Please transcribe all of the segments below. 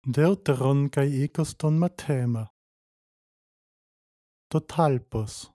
Deuteron kai ikos ton mathema. Totalpos.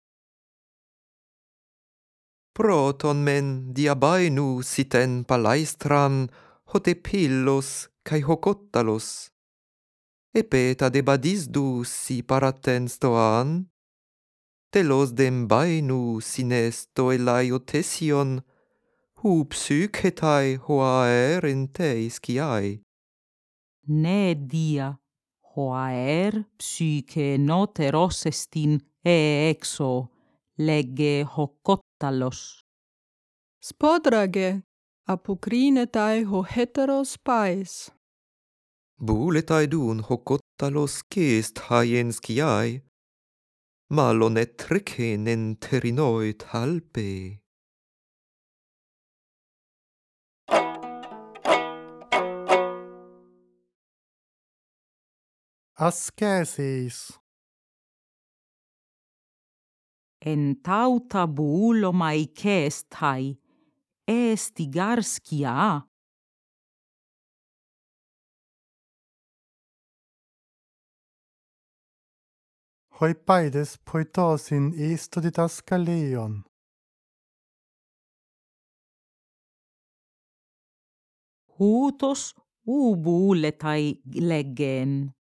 Proton men diabainu siten palaestran hote pillos kai hokottalos. Epeta debadisdu si paraten stoan. Telos dem bainu sinesto elaiotesion, hu psychetai hoaer in te skiai. Ne dia, hoaer psyche noteros estin exo, legge hokottalos. Spodrage, apokrinetai ho heteros pais. Buletai dun hokottalos kest haien skiai, malon et tricen en terinoit halpe. Ascesis. En tauta buulo mai kestai, estigar skia. Hoi paides poitosin isto didascaleion. Huutos ubuuletai leggen.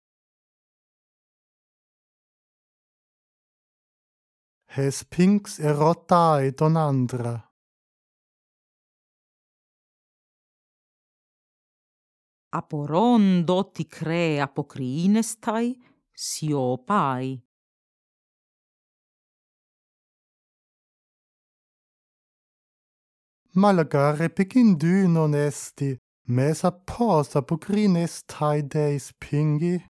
Hes pinks erotai don andra. Aporon doti cre apokrinestai, siopai. Malagare picindun esti, mes apos apokrinestai deis pingi.